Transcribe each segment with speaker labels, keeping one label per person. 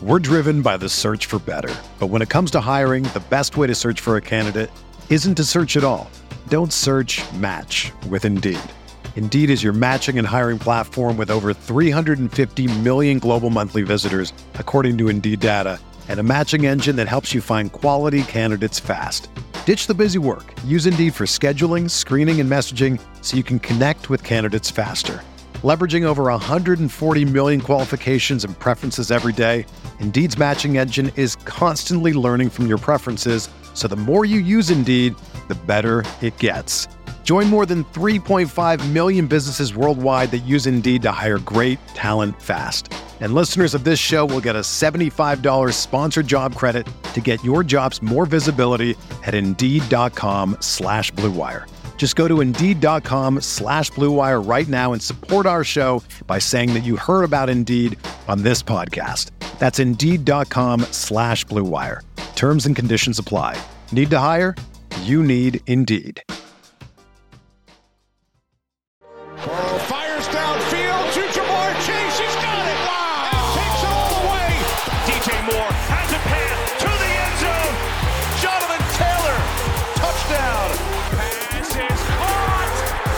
Speaker 1: We're driven by the search for better. But when it comes to hiring, the best way to search for a candidate isn't to search at all. Don't search, match with Indeed. Indeed is your matching and hiring platform with over 350 million global monthly visitors, according to Indeed data, and a matching engine that helps you find quality candidates fast. Ditch the busy work. Use Indeed for scheduling, screening, and messaging so you can connect with candidates faster. Leveraging over 140 million qualifications and preferences every day, Indeed's matching engine is constantly learning from your preferences, so the more you use Indeed, the better it gets. Join more than 3.5 million businesses worldwide that use Indeed to hire great talent fast. And listeners of this show will get a $75 sponsored job credit to get your jobs more visibility at Indeed.com/Blue Wire. Just go to Indeed.com/Blue Wire right now and support our show by saying that you heard about Indeed on this podcast. That's Indeed.com/Blue Wire. Terms and conditions apply. Need to hire? You need Indeed.
Speaker 2: Fires downfield to Jamar Chase. He's got it. Wow. And takes it all the way. DJ Moore has a pass to the end zone. Jonathan Taylor. Touchdown. Pass is caught.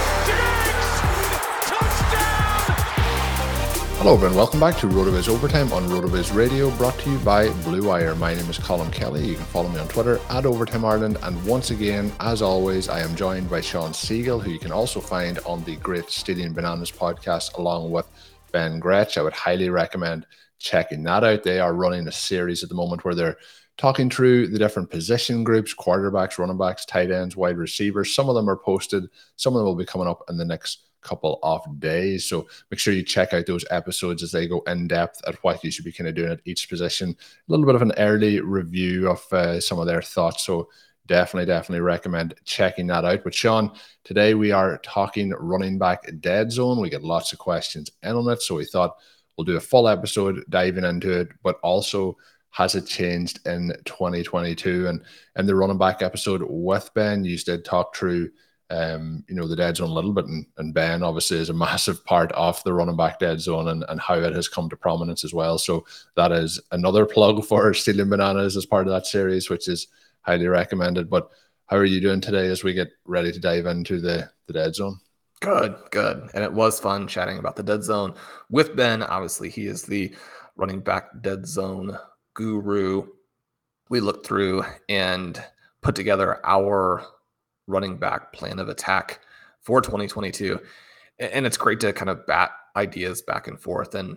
Speaker 2: Diggs. Touchdown.
Speaker 3: Hello everyone, welcome back to RotoViz Overtime on RotoViz Radio, brought to you by Blue Wire. My name is Colin Kelly. You can follow me on Twitter at Overtime Ireland, and once again, as always, I am joined by Sean Siegel, who you can also find on the Great Stadium Bananas podcast, along with Ben Gretsch. I would highly recommend checking that out. They are running a series at the moment where they're talking through the different position groups: quarterbacks, running backs, tight ends, wide receivers. Some of them are posted, some of them will be coming up in the next couple of days, so make sure you check out those episodes as they go in depth at what you should be kind of doing at each position. A little bit of an early review of some of their thoughts, so definitely recommend checking that out. But Sean, today we are talking running back dead zone. We get lots of questions in on it, so we thought we'll do a full episode diving into it, but also has it changed in 2022? And in the running back episode with Ben, you did talk through the dead zone a little bit, and Ben obviously is a massive part of the running back dead zone and how it has come to prominence as well. So that is another plug for Stealing Bananas as part of that series, which is highly recommended. But how are you doing today as we get ready to dive into the dead zone?
Speaker 4: Good. And it was fun chatting about the dead zone with Ben. Obviously, he is the running back dead zone guru. We looked through and put together our running back plan of attack for 2022. And it's great to kind of bat ideas back and forth and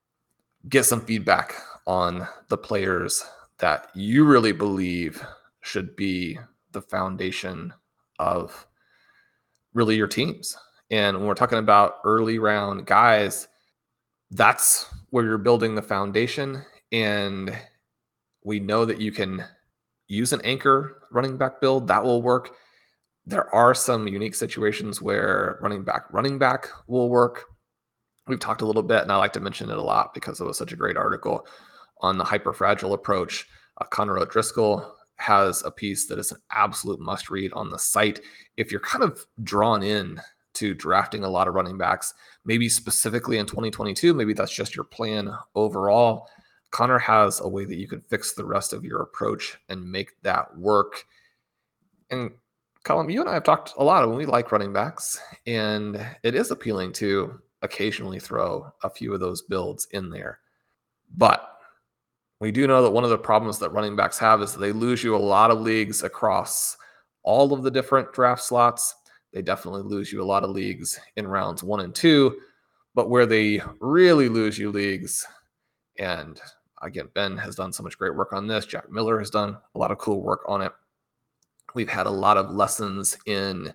Speaker 4: get some feedback on the players that you really believe should be the foundation of really your teams. And when we're talking about early round guys, that's where you're building the foundation. And we know that you can use an anchor running back build that will work. There are some unique situations where running back will work. We've talked a little bit, and I like to mention it a lot because it was such a great article on the hyperfragile approach. Connor O'Driscoll has a piece that is an absolute must read on the site. If you're kind of drawn in to drafting a lot of running backs, maybe specifically in 2022, maybe that's just your plan overall, Connor has a way that you can fix the rest of your approach and make that work. And Colin, you and I have talked a lot when we like running backs, and it is appealing to occasionally throw a few of those builds in there. But we do know that one of the problems that running backs have is that they lose you a lot of leagues across all of the different draft slots. They definitely lose you a lot of leagues in rounds 1 and 2, but where they really lose you leagues, and again, Ben has done so much great work on this. Jack Miller has done a lot of cool work on it. We've had a lot of lessons in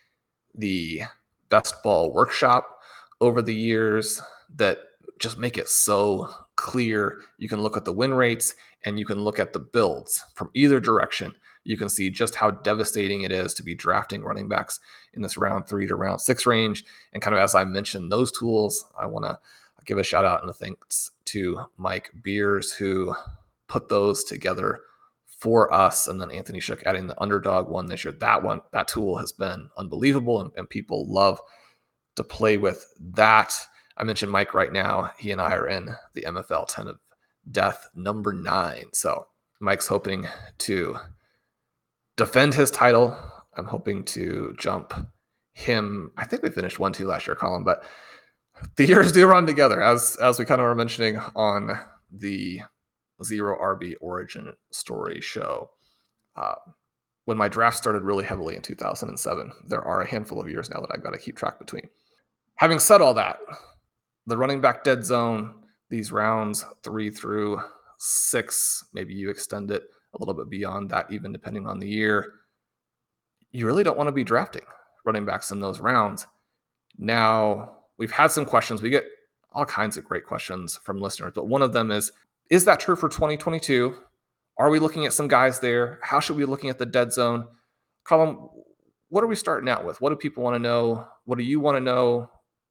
Speaker 4: the best ball workshop over the years that just make it so clear. You can look at the win rates and you can look at the builds from either direction. You can see just how devastating it is to be drafting running backs in this round 3 to round 6 range. And kind of as I mentioned those tools, I want to give a shout out and a thanks to Mike Beers, who put those together for us, and then Anthony Shook adding the underdog one this year. That tool has been unbelievable, and people love to play with that. I mentioned Mike right now. He and I are in the MFL 10 of death number 9. So Mike's hoping to defend his title. I'm hoping to jump him. I think we finished 1-2 last year, Colin, but the years do run together, as we kind of were mentioning on the Zero RB Origin Story show. When my draft started really heavily in 2007, there are a handful of years now that I've got to keep track between. Having said all that, the running back dead zone, these rounds 3 through 6, maybe you extend it a little bit beyond that, even depending on the year, you really don't want to be drafting running backs in those rounds. Now, we've had some questions. We get all kinds of great questions from listeners, but one of them is that true for 2022? Are we looking at some guys there? How should we be looking at the dead zone? Colin, what are we starting out with? What do people want to know? What do you want to know?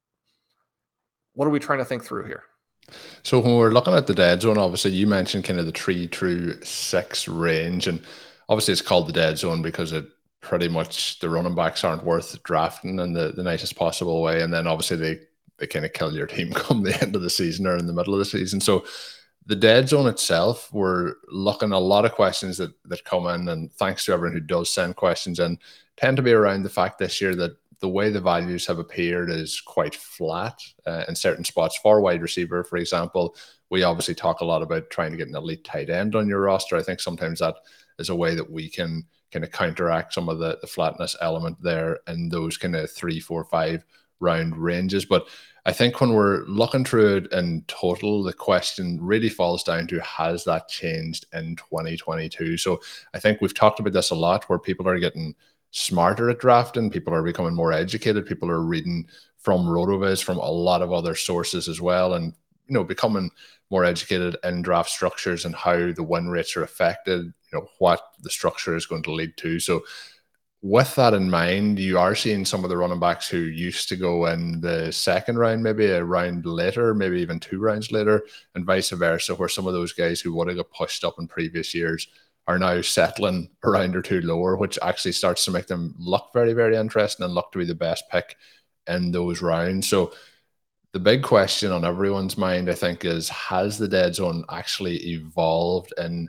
Speaker 4: What are we trying to think through here?
Speaker 3: So when we're looking at the dead zone, obviously you mentioned kind of the 3 through 6 range, and obviously it's called the dead zone because it pretty much the running backs aren't worth drafting in the nicest possible way, and then obviously they kind of kill your team come the end of the season or in the middle of the season. So the dead zone itself, we're looking at a lot of questions that come in, and thanks to everyone who does send questions in, tend to be around the fact this year that the way the values have appeared is quite flat in certain spots. For wide receiver, for example, we obviously talk a lot about trying to get an elite tight end on your roster. I think sometimes that is a way that we can kind of counteract some of the flatness element there in those kind of 3, 4, 5 round ranges. But I think when we're looking through it in total, the question really falls down to, has that changed in 2022? So I think we've talked about this a lot, where people are getting smarter at drafting, people are becoming more educated, people are reading from RotoViz, from a lot of other sources as well, and becoming more educated in draft structures and how the win rates are affected, what the structure is going to lead to. So with that in mind, you are seeing some of the running backs who used to go in the second round, maybe a round later, maybe even 2 rounds later, and vice versa, where some of those guys who would have got pushed up in previous years are now settling a round or 2 lower, which actually starts to make them look very, very interesting and look to be the best pick in those rounds. So the big question on everyone's mind, I think, is, has the dead zone actually evolved in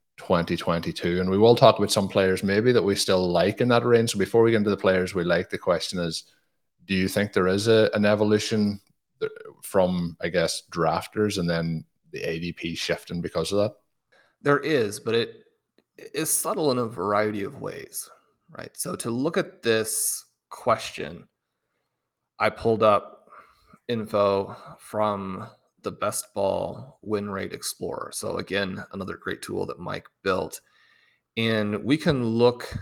Speaker 3: 2022? And we will talk about some players maybe that we still like in that range. So before we get into the players we like, the question is, do you think there is an evolution from, I guess, drafters and then the ADP shifting because of that?
Speaker 4: There is, but it is subtle in a variety of ways, right? So to look at this question, I pulled up info from the Best Ball Win Rate Explorer. So again, another great tool that Mike built. And we can look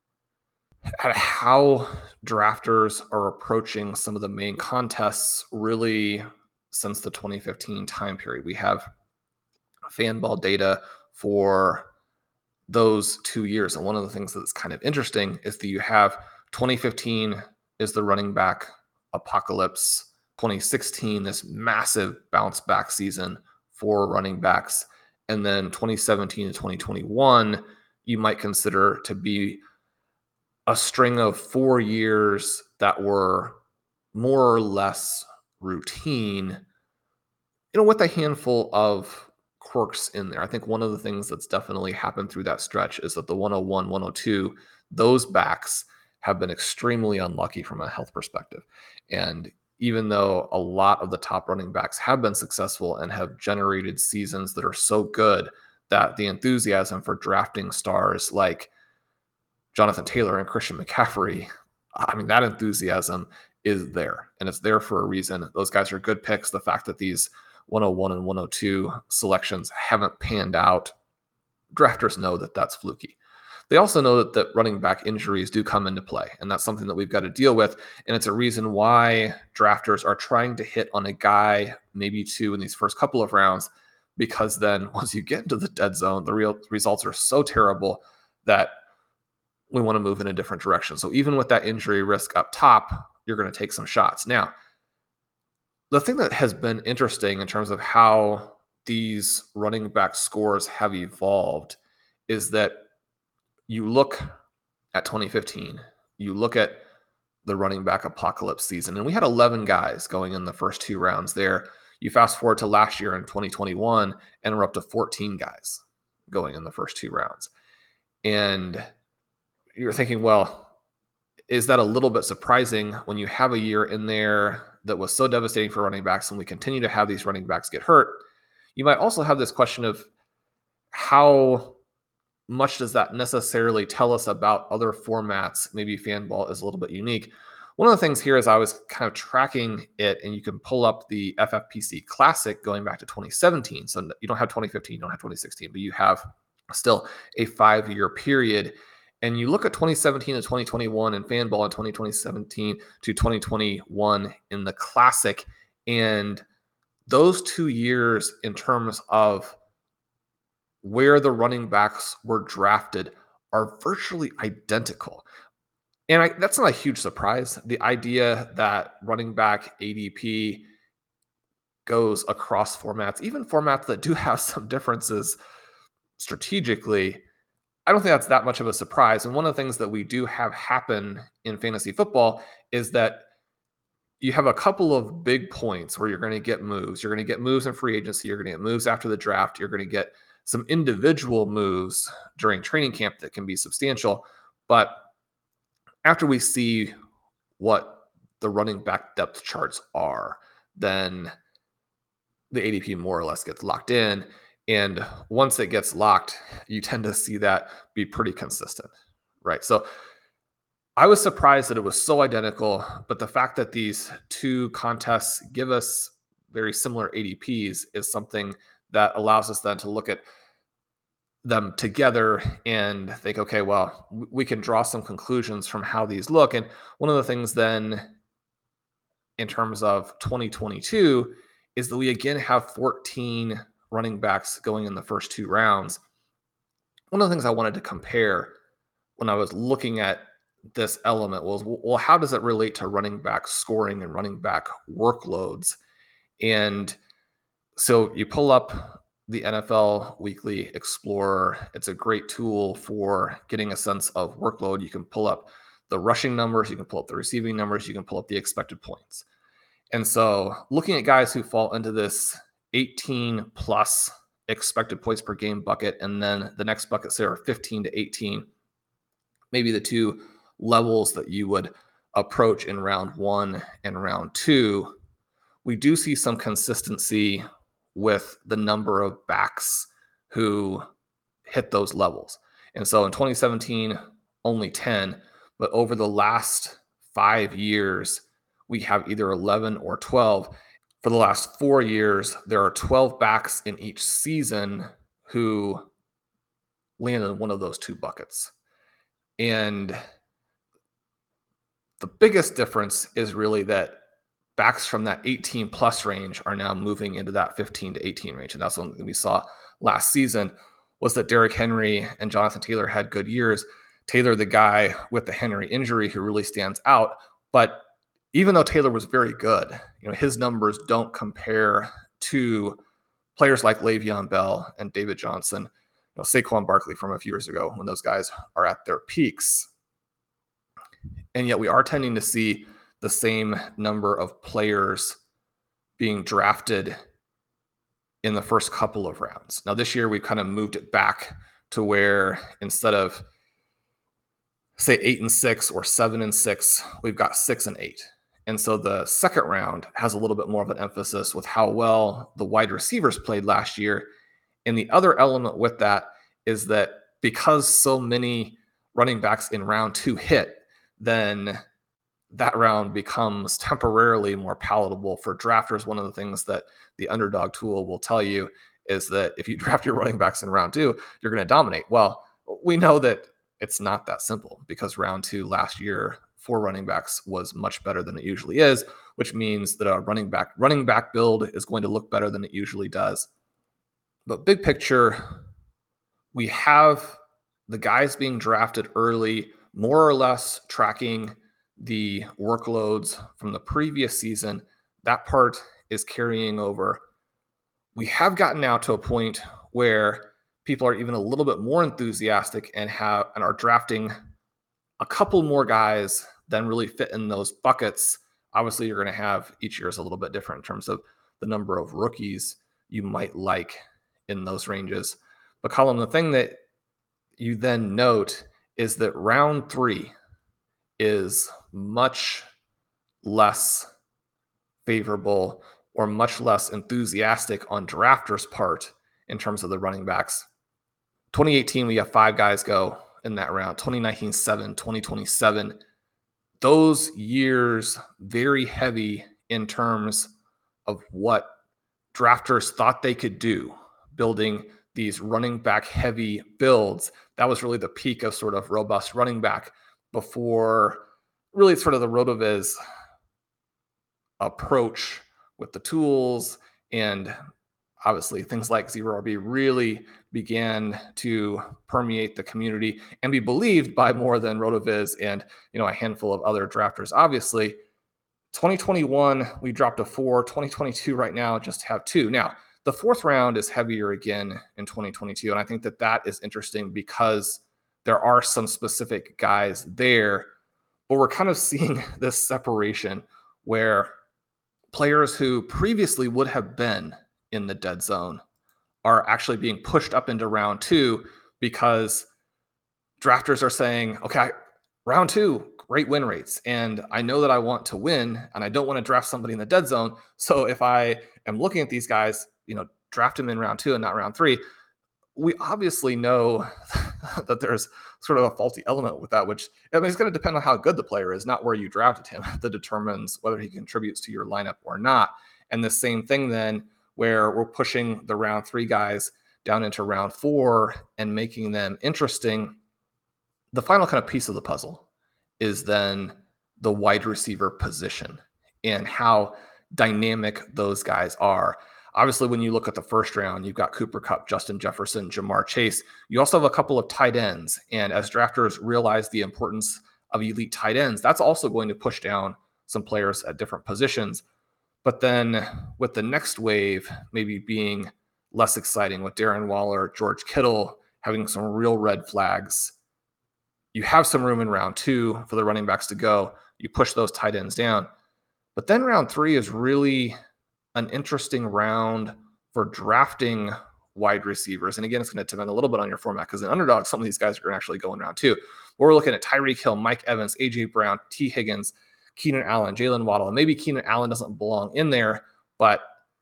Speaker 4: at how drafters are approaching some of the main contests really since the 2015 time period. We have FanBall data for those 2 years. And one of the things that's kind of interesting is that you have 2015 is the running back apocalypse, 2016, this massive bounce back season for running backs. And then 2017 to 2021, you might consider to be a string of 4 years that were more or less routine, with a handful of quirks in there. I think one of the things that's definitely happened through that stretch is that the 101, 102, those backs have been extremely unlucky from a health perspective. And even though a lot of the top running backs have been successful and have generated seasons that are so good that the enthusiasm for drafting stars like Jonathan Taylor and Christian McCaffrey, that enthusiasm is there, and it's there for a reason. Those guys are good picks. The fact that these 101 and 102 selections haven't panned out, drafters know that that's fluky. They also know that running back injuries do come into play, and that's something that we've got to deal with. And it's a reason why drafters are trying to hit on a guy, maybe 2 in these first couple of rounds, because then once you get into the dead zone, the real results are so terrible that we want to move in a different direction. So even with that injury risk up top, you're going to take some shots. Now, the thing that has been interesting in terms of how these running back scores have evolved is that you look at 2015, you look at the running back apocalypse season, and we had 11 guys going in the first 2 rounds there. You fast forward to last year in 2021, and we're up to 14 guys going in the first 2 rounds. And you're thinking, well, is that a little bit surprising when you have a year in there that was so devastating for running backs and we continue to have these running backs get hurt? You might also have this question of how much does that necessarily tell us about other formats? Maybe FanBall is a little bit unique. One of the things here is I was kind of tracking it, and you can pull up the FFPC Classic going back to 2017. So you don't have 2015, you don't have 2016, but you have still a 5-year period. And you look at 2017 to 2021 in FanBall and 2017 to 2021 in the Classic, and those 2 years in terms of where the running backs were drafted are virtually identical. And that's not a huge surprise. The idea that running back ADP goes across formats, even formats that do have some differences strategically, I don't think that's that much of a surprise. And one of the things that we do have happen in fantasy football is that you have a couple of big points where you're going to get moves. You're going to get moves in free agency. You're going to get moves after the draft. You're going to get some individual moves during training camp that can be substantial. But after we see what the running back depth charts are, then the ADP more or less gets locked in. And once it gets locked, you tend to see that be pretty consistent, right? So I was surprised that it was so identical, but the fact that these 2 contests give us very similar ADPs is something that allows us then to look at them together and think, okay, well, we can draw some conclusions from how these look. And one of the things then in terms of 2022 is that we again have 14 running backs going in the first 2 rounds. One of the things I wanted to compare when I was looking at this element was, well, how does it relate to running back scoring and running back workloads? And so you pull up the NFL Weekly Explorer. It's a great tool for getting a sense of workload. You can pull up the rushing numbers, you can pull up the receiving numbers, you can pull up the expected points. And so looking at guys who fall into this 18 plus expected points per game bucket, and then the next buckets there are 15 to 18, maybe the 2 levels that you would approach in round 1 and round 2, we do see some consistency with the number of backs who hit those levels. And so in 2017, only 10, but over the last 5 years, we have either 11 or 12. For the last 4 years, there are 12 backs in each season who land in one of those 2 buckets. And the biggest difference is really that backs from that 18 plus range are now moving into that 15 to 18 range. And that's something we saw last season, was that Derrick Henry and Jonathan Taylor had good years. Taylor, the guy with the Henry injury who really stands out. But even though Taylor was very good, his numbers don't compare to players like Le'Veon Bell and David Johnson, Saquon Barkley from a few years ago when those guys are at their peaks. And yet we are tending to see the same number of players being drafted in the first couple of rounds. Now this year we've kind of moved it back to where instead of say 8 and 6 or 7 and 6, we've got 6 and 8. And so the second round has a little bit more of an emphasis with how well the wide receivers played last year. And the other element with that is that because so many running backs in round 2 hit, then that round becomes temporarily more palatable for drafters. One of the things that the underdog tool will tell you is that if you draft your running backs in round 2, you're going to dominate. Well, we know that it's not that simple because round 2 last year for running backs was much better than it usually is, which means that a running back build is going to look better than it usually does. But big picture, we have the guys being drafted early, more or less tracking the workloads from the previous season. That part is carrying over. We have gotten now to a point where people are even a little bit more enthusiastic and are drafting a couple more guys than really fit in those buckets. Obviously, you're going to have each year is a little bit different in terms of the number of rookies you might like in those ranges. But Colin, the thing that you then note is that round 3 is much less favorable or much less enthusiastic on drafters' part in terms of the running backs. 2018, we have 5 guys go in that round. 2019, 7, 2020, 7. Those years very heavy in terms of what drafters thought they could do, building these running back heavy builds. That was really the peak of sort of robust running back before really sort of the RotoViz approach with the tools, and obviously things like Zero RB really began to permeate the community and be believed by more than RotoViz and, a handful of other drafters. Obviously, 2021, we dropped a 4. 2022 right now just have 2. Now, the 4th round is heavier again in 2022, and I think that is interesting because there are some specific guys there, but we're kind of seeing this separation where players who previously would have been in the dead zone are actually being pushed up into round 2 because drafters are saying, okay, round 2, great win rates. And I know that I want to win and I don't want to draft somebody in the dead zone. So if I am looking at these guys, draft them in round 2 and not round 3. We obviously know that there's sort of a faulty element with that, which it's going to depend on how good the player is, not where you drafted him, that determines whether he contributes to your lineup or not. And the same thing then, where we're pushing the round 3 guys down into round 4 and making them interesting. The final kind of piece of the puzzle is then the wide receiver position and how dynamic those guys are. Obviously, when you look at the first round, you've got Cooper Kupp, Justin Jefferson, Jamar Chase. You also have a couple of tight ends. And as drafters realize the importance of elite tight ends, that's also going to push down some players at different positions. But then with the next wave maybe being less exciting with Darren Waller, George Kittle having some real red flags, you have some room in round 2 for the running backs to go. You push those tight ends down. But then round 3 is really an interesting round for drafting wide receivers. And again, it's going to depend a little bit on your format because in underdog, some of these guys are going to actually go in round 2. We're looking at Tyreek Hill, Mike Evans, AJ Brown, T. Higgins, Keenan Allen, Jalen Waddle. And maybe Keenan Allen doesn't belong in there, but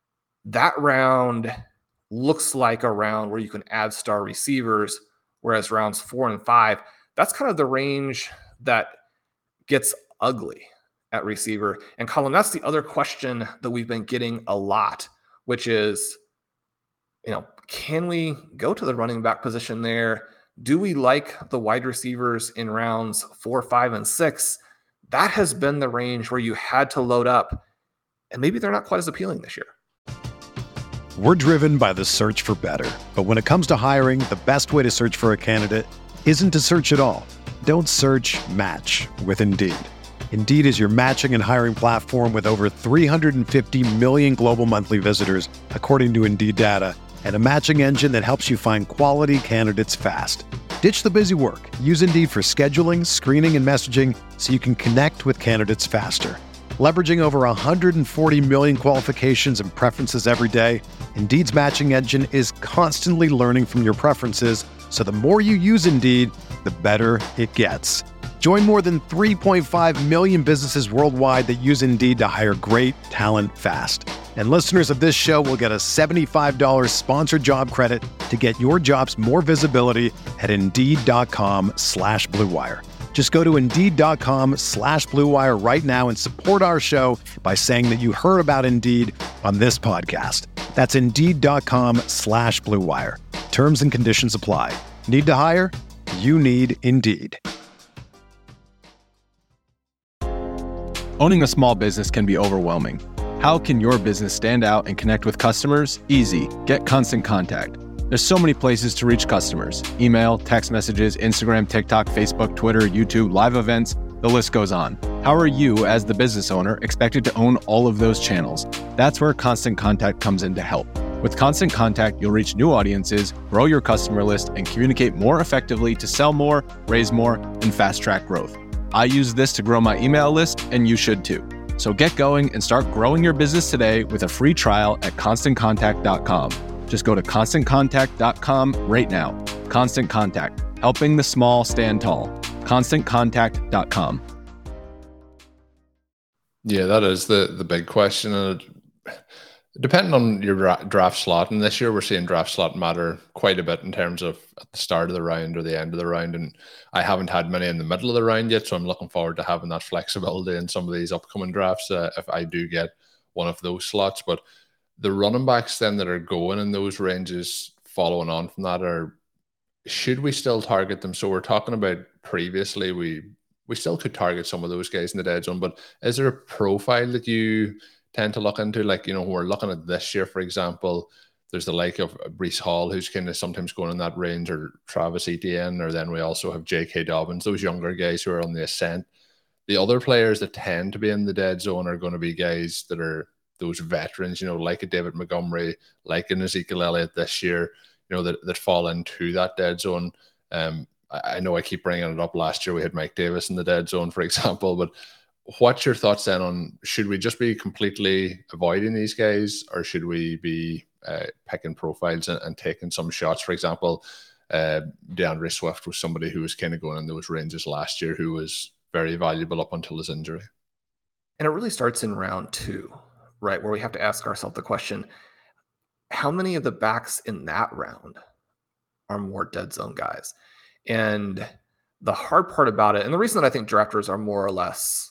Speaker 4: that round looks like a round where you can add star receivers, whereas rounds 4 and 5, that's kind of the range that gets ugly at receiver. And Colin, that's the other question that we've been getting a lot, which is, can we go to the running back position there? Do we like the wide receivers in rounds 4, 5, and 6? That has been the range where you had to load up, and maybe they're not quite as appealing this year.
Speaker 1: We're driven by the search for better. But when it comes to hiring, the best way to search for a candidate isn't to search at all. Don't search, match with Indeed. Indeed is your matching and hiring platform with over 350 million global monthly visitors, according to Indeed data, and a matching engine that helps you find quality candidates fast. Ditch the busy work. Use Indeed for scheduling, screening, and messaging so you can connect with candidates faster. Leveraging over 140 million qualifications and preferences every day, Indeed's matching engine is constantly learning from your preferences, so the more you use Indeed, the better it gets. Join more than 3.5 million businesses worldwide that use Indeed to hire great talent fast. And listeners of this show will get a $75 sponsored job credit to get your jobs more visibility at Indeed.com/Blue Wire. Just go to Indeed.com/Blue Wire right now and support our show by saying that you heard about Indeed on this podcast. That's Indeed.com/Blue Wire. Terms and conditions apply. Need to hire? You need Indeed.
Speaker 5: Owning a small business can be overwhelming. How can your business stand out and connect with customers? Easy. Get Constant Contact. There's so many places to reach customers. Email, text messages, Instagram, TikTok, Facebook, Twitter, YouTube, live events, the list goes on. How are you, as the business owner, expected to own all of those channels? That's where Constant Contact comes in to help. With Constant Contact, you'll reach new audiences, grow your customer list, and communicate more effectively to sell more, raise more, and fast-track growth. I use this to grow my email list, and you should too. So get going and start growing your business today with a free trial at ConstantContact.com. Just go to ConstantContact.com right now. Constant Contact, helping the small stand tall. ConstantContact.com.
Speaker 3: Yeah, that is the big question. And depending on your draft slot, and this year we're seeing draft slot matter quite a bit in terms of at the start of the round or the end of the round. And I haven't had many in the middle of the round yet, so I'm looking forward to having that flexibility in some of these upcoming drafts if I do get one of those slots. But the running backs then that are going in those ranges following on from that should we still target them? So we're talking about previously we still could target some of those guys in the dead zone, but is there a profile that you tend to look into? Like, when we're looking at this year, for example, there's the like of Breece Hall, who's kind of sometimes going in that range, or Travis Etienne, or then we also have J.K. Dobbins, those younger guys who are on the ascent. The other players that tend to be in the dead zone are going to be guys that are those veterans, like a David Montgomery, like an Ezekiel Elliott this year, that fall into that dead zone. I know I keep bringing it up. Last year we had Mike Davis in the dead zone, for example, but what's your thoughts then on, should we just be completely avoiding these guys, or should we be picking profiles and taking some shots? For example, DeAndre Swift was somebody who was kind of going in those ranges last year, who was very valuable up until his injury.
Speaker 4: And it really starts in round 2, right, where we have to ask ourselves the question, how many of the backs in that round are more dead zone guys? And the hard part about it, and the reason that I think drafters are more or less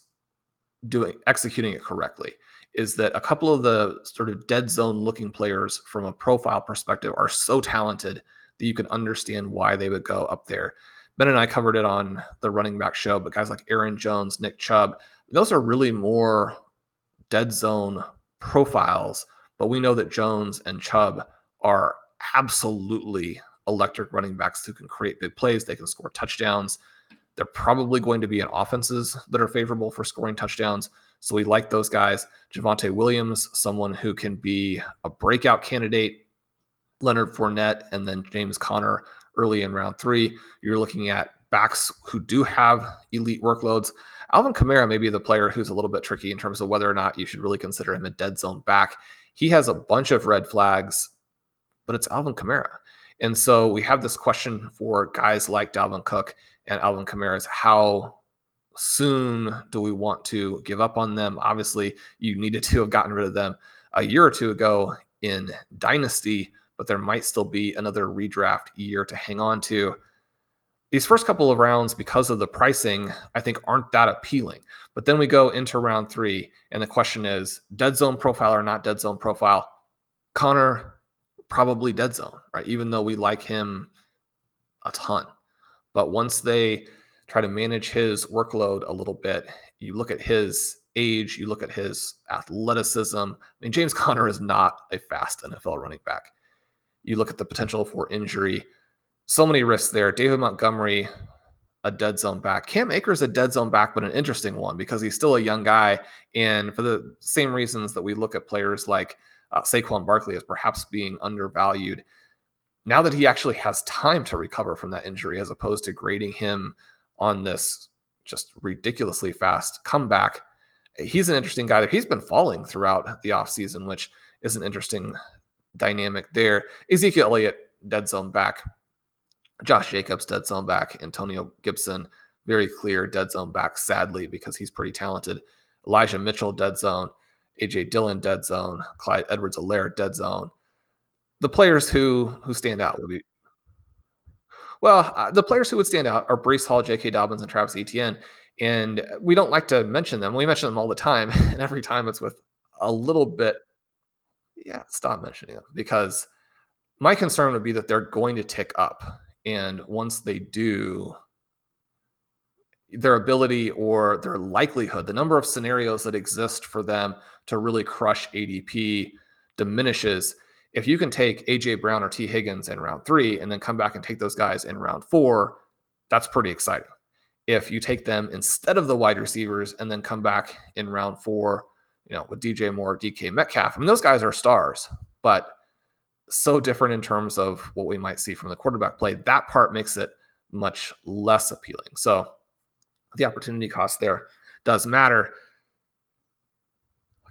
Speaker 4: executing it correctly, is that a couple of the sort of dead zone looking players from a profile perspective are so talented that you can understand why they would go up there. Ben and I covered it on the running back show, but guys like Aaron Jones, Nick Chubb, those are really more dead zone profiles, but we know that Jones and Chubb are absolutely electric running backs who can create big plays. They can score touchdowns. They're probably going to be in offenses that are favorable for scoring touchdowns. So we like those guys. Javonte Williams, someone who can be a breakout candidate. Leonard Fournette, and then James Conner early in round 3. You're looking at backs who do have elite workloads. Alvin Kamara may be the player who's a little bit tricky in terms of whether or not you should really consider him a dead zone back. He has a bunch of red flags, but it's Alvin Kamara. And so we have this question for guys like Dalvin Cook and Alvin Kamara is, how soon do we want to give up on them? Obviously, you needed to have gotten rid of them a year or two ago in Dynasty, but there might still be another redraft year to hang on to. These first couple of rounds, because of the pricing, I think aren't that appealing. But then we go into round 3, and the question is, dead zone profile or not dead zone profile? Connor, probably dead zone, right? Even though we like him a ton. But once they try to manage his workload a little bit, you look at his age, you look at his athleticism. I mean, James Conner is not a fast NFL running back. You look at the potential for injury. So many risks there. David Montgomery, a dead zone back. Cam Akers, a dead zone back, but an interesting one because he's still a young guy. And for the same reasons that we look at players like Saquon Barkley as perhaps being undervalued, now that he actually has time to recover from that injury, as opposed to grading him on this just ridiculously fast comeback, he's an interesting guy. He's been falling throughout the offseason, which is an interesting dynamic there. Ezekiel Elliott, dead zone back. Josh Jacobs, dead zone back. Antonio Gibson, very clear dead zone back, sadly, because he's pretty talented. Elijah Mitchell, dead zone. A.J. Dillon, dead zone. Clyde Edwards-Helaire, dead zone. The players who stand out would be, the players who would stand out are Breece Hall, J.K. Dobbins, and Travis Etienne. And we don't like to mention them. We mention them all the time. And every time it's with a little bit, stop mentioning them. Because my concern would be that they're going to tick up. And once they do, their ability or their likelihood, the number of scenarios that exist for them to really crush ADP diminishes. If you can take A.J. Brown or T. Higgins in round 3 and then come back and take those guys in round 4, that's pretty exciting. If you take them instead of the wide receivers and then come back in round 4, with DJ Moore, DK Metcalf, I mean, those guys are stars, but so different in terms of what we might see from the quarterback play. That part makes it much less appealing. So the opportunity cost there does matter.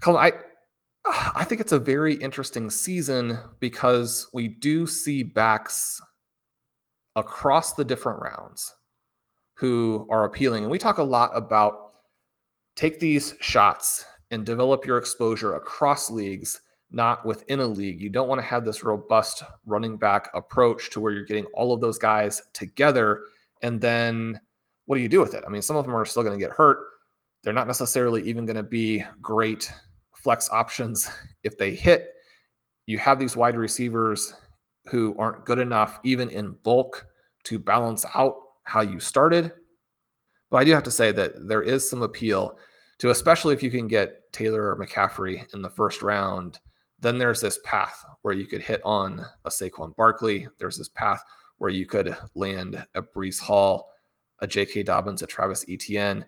Speaker 4: Colin, I think it's a very interesting season because we do see backs across the different rounds who are appealing. And we talk a lot about take these shots and develop your exposure across leagues, not within a league. You don't want to have this robust running back approach to where you're getting all of those guys together. And then what do you do with it? I mean, some of them are still going to get hurt. They're not necessarily even going to be great flex options if they hit. You have these wide receivers who aren't good enough, even in bulk, to balance out how you started. But I do have to say that there is some appeal to, especially if you can get Taylor or McCaffrey in the first round, then there's this path where you could hit on a Saquon Barkley. There's this path where you could land a Breece Hall, a J.K. Dobbins, a Travis Etienne.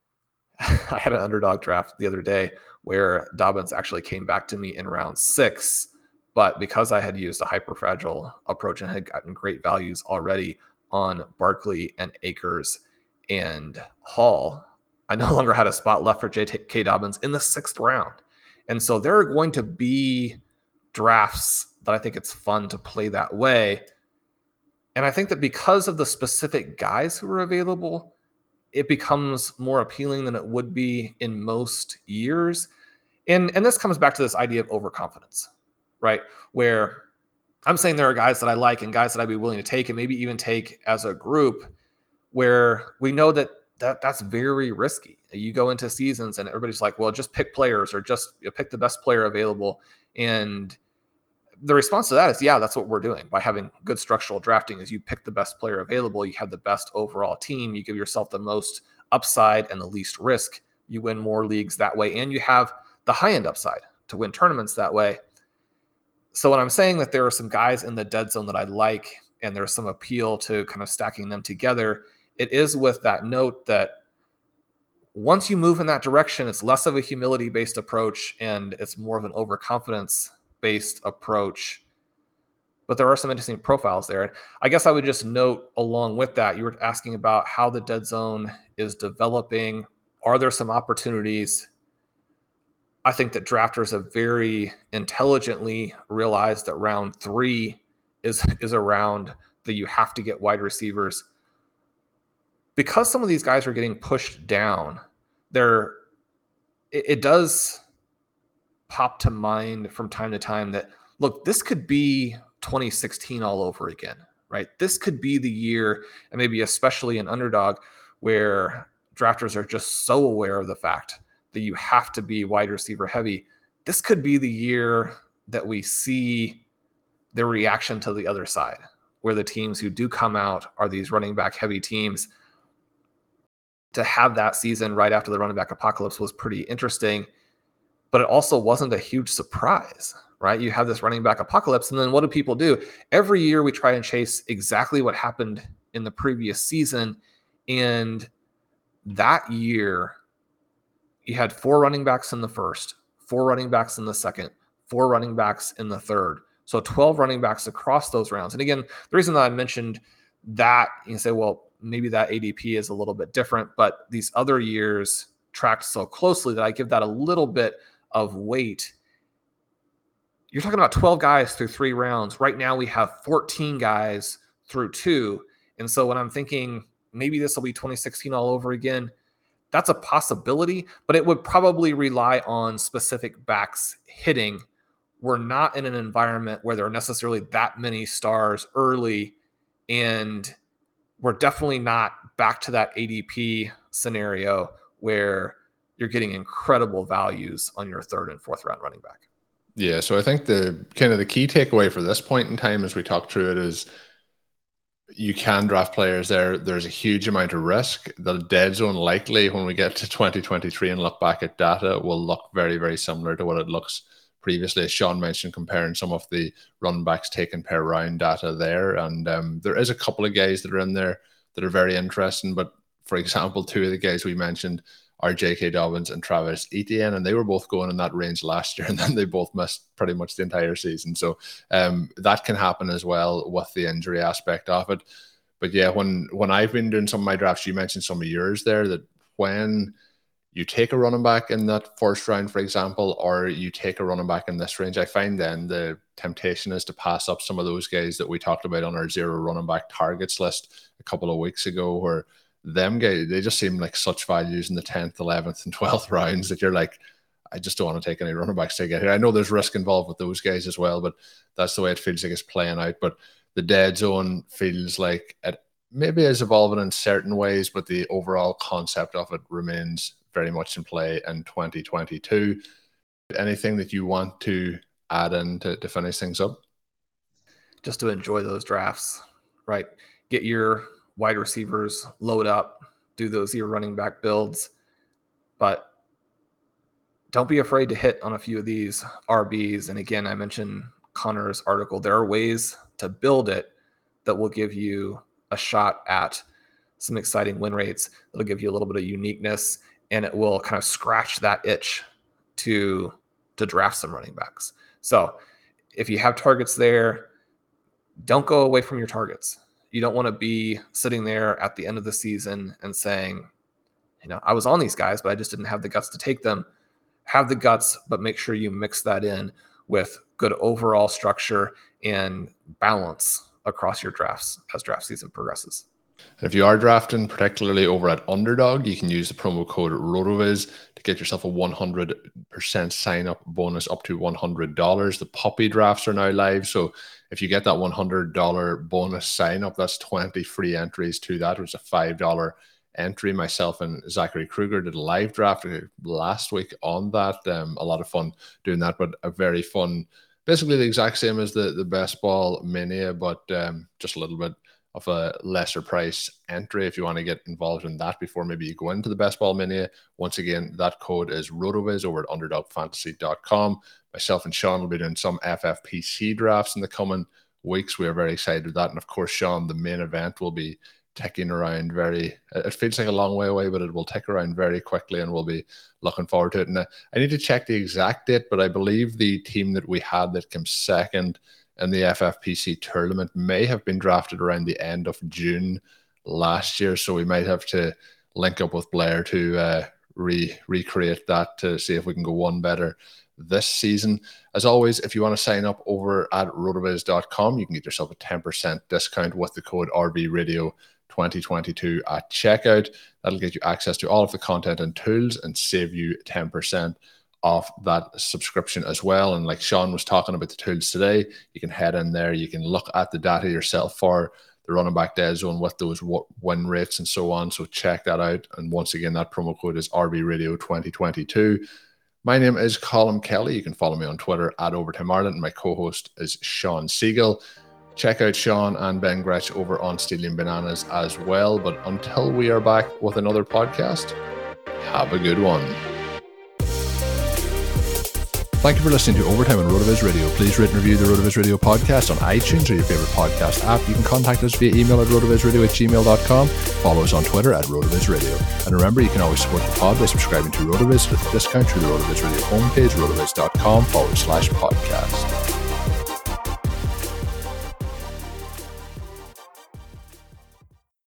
Speaker 4: I had an underdog draft the other day where Dobbins actually came back to me in round 6, but because I had used a hyper-fragile approach and had gotten great values already on Barkley and Akers and Hall, I no longer had a spot left for J.K. Dobbins in the 6th round. And so there are going to be drafts that I think it's fun to play that way. And I think that because of the specific guys who are available, it becomes more appealing than it would be in most years. And this comes back to this idea of overconfidence, right? Where I'm saying there are guys that I like and guys that I'd be willing to take and maybe even take as a group where we know that's very risky. You go into seasons and everybody's like, well, just pick players or just pick the best player available. And the response to that is, yeah, that's what we're doing. By having good structural drafting is you pick the best player available. You have the best overall team. You give yourself the most upside and the least risk. You win more leagues that way. And you have the high-end upside to win tournaments that way. So when I'm saying that there are some guys in the dead zone that I like, and there's some appeal to kind of stacking them together, it is with that note that once you move in that direction, it's less of a humility-based approach and it's more of an overconfidence-based approach. But there are some interesting profiles there. I guess I would just note along with that, you were asking about how the dead zone is developing. Are there some opportunities? I think that drafters have very intelligently realized that round 3 is a round that you have to get wide receivers. Because some of these guys are getting pushed down, it does pop to mind from time to time that, look, this could be 2016 all over again, right? This could be the year, and maybe especially an underdog, where drafters are just so aware of the fact that you have to be wide receiver heavy. This could be the year that we see the reaction to the other side, where the teams who do come out are these running back heavy teams. To have that season right after the running back apocalypse was pretty interesting, but it also wasn't a huge surprise, right? You have this running back apocalypse, and then what do people do? Every year we try and chase exactly what happened in the previous season, and that year you had 4 running backs in the first, 4 running backs in the second, 4 running backs in the third. So 12 running backs across those rounds. And again, the reason that I mentioned that, you can say, well, maybe that ADP is a little bit different, but these other years tracked so closely that I give that a little bit of weight. You're talking about 12 guys through 3 rounds. Right now we have 14 guys through 2. And so when I'm thinking maybe this will be 2016 all over again, that's a possibility, but it would probably rely on specific backs hitting. We're not in an environment where there are necessarily that many stars early, and we're definitely not back to that ADP scenario where you're getting incredible values on your 3rd and 4th round running back.
Speaker 3: Yeah, so I think the key takeaway for this point in time as we talk through it is you can draft players there. There's a huge amount of risk. The dead zone likely when we get to 2023 and look back at data will look very, very similar to what it looks previously. As Sean mentioned, comparing some of the running backs taken per round data there. And there is a couple of guys that are in there that are very interesting. But for example, 2 of the guys we mentioned are J.K. Dobbins and Travis Etienne, and they were both going in that range last year, and then they both missed pretty much the entire season. So that can happen as well with the injury aspect of it. But yeah, when I've been doing some of my drafts, you mentioned some of yours there, that when you take a running back in that first round, for example, or you take a running back in this range, I find then the temptation is to pass up some of those guys that we talked about on our zero running back targets list a couple of weeks ago, where them guys, they just seem like such values in the 10th, 11th, and 12th rounds that you're like, I just don't want to take any running backs to get here. I know there's risk involved with those guys as well, but that's the way it feels like it's playing out. But the dead zone feels like it maybe is evolving in certain ways, but the overall concept of it remains very much in play in 2022. Anything that you want to add in to finish things up?
Speaker 4: Just to enjoy those drafts, right? Get your wide receivers, load up, do those your running back builds, but don't be afraid to hit on a few of these RBs. And again, I mentioned Connor's article. There are ways to build it that will give you a shot at some exciting win rates. It'll give you a little bit of uniqueness, and it will kind of scratch that itch to draft some running backs. So if you have targets there, don't go away from your targets. You don't want to be sitting there at the end of the season and saying, I was on these guys, but I just didn't have the guts to take them. Have the guts, but make sure you mix that in with good overall structure and balance across your drafts as draft season progresses.
Speaker 3: And if you are drafting, particularly over at Underdog, you can use the promo code RotoViz to get yourself a 100% sign-up bonus up to $100. The puppy drafts are now live, so if you get that $100 bonus sign-up, that's 20 free entries to that, which is a $5 entry. Myself and Zachary Kruger did a live draft last week on that. A lot of fun doing that, but a very fun, basically the exact same as the Best Ball Mania, but just a little bit of a lesser price entry if you want to get involved in that before maybe you go into the Best Ball Mania. Once again, that code is RotoViz over at UnderdogFantasy.com. Myself and Sean will be doing some FFPC drafts in the coming weeks. We are very excited with that. And of course, Sean, the main event will be ticking around it feels like a long way away, but it will tick around very quickly, and we'll be looking forward to it. And I need to check the exact date, but I believe the team that we had that came second in the FFPC tournament may have been drafted around the end of June last year, so we might have to link up with Blair to recreate that to see if we can go one better this season. As always, if you want to sign up over at rotoviz.com, you can get yourself a 10% discount with the code RBRadio2022 at checkout. That'll get you access to all of the content and tools and save you 10% off that subscription as well. And like Sean was talking about the tools today, you can head in there, you can look at the data yourself for the running back dead zone with those win rates and so on. So check that out. And once again, that promo code is RBRadio2022. My name is Colin Kelly. You can follow me on Twitter at Overtime Ireland. My co-host is Sean Siegel. Check out Sean and Ben Gretsch over on Stealing Bananas as well. But until we are back with another podcast, have a good one. Thank you for listening to Overtime on RotoViz Radio. Please rate and review the RotoViz Radio podcast on iTunes or your favorite podcast app. You can contact us via email at rotovizradio@gmail.com. Follow us on Twitter at RotoViz Radio. And remember, you can always support the pod by subscribing to RotoViz with a discount through the RotoViz Radio homepage, rotoviz.com/podcast.